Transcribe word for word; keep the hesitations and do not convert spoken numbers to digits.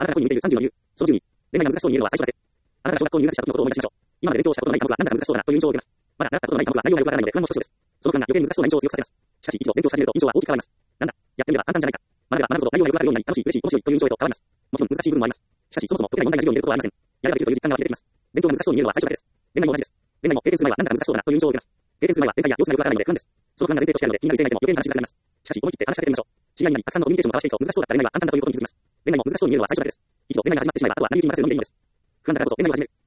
あなたが恋に向いているさんじゅうの理由。そのじゅうに、恋愛が難しそうに見えるのは最初だけ。あなたが小学校入学した時のことを思い出しましょう。今まで勉強したことのない科目はなんだか難しそうだなという印象を受けます。まだ習ったことのない科目は内容がよくわからないので不安も少々です。その不安が余計に難しそうな印象を強くさせます。しかし、一度勉強し始めると印象は大きく変わります。なんだ、やってみれば簡単じゃないか。学べば学ぶほど内容がよくわかるようになり、楽しい、嬉しい、面白いという印象へと変わります。もちろん難しい部分もあります。しかし、そもそも解けない問題が授業に出ることはありません。やればできるという実感が湧き出てきます。勉強が難しそうに見えるのは最初だけです。恋愛も同じです。恋愛も経験する前はなんだか難しそうだなという印象を受けます。経験する前は展開や様子がよくわからないので不安です。その不安が前提としてあるので、気になる異性がいても余計に話しづらくなります。しかし、思い切って話しかけてみましょう。知り合いになり、たくさんのコミュニケーションを交わしていくと難しそうだった恋愛は簡単だということに気づきます。恋愛も難しそうに見えるのは最初だけです。一度恋愛が始まってしまえば、あとは成り行きに任せるのみでいいのです。不安だからこそ恋愛を始める。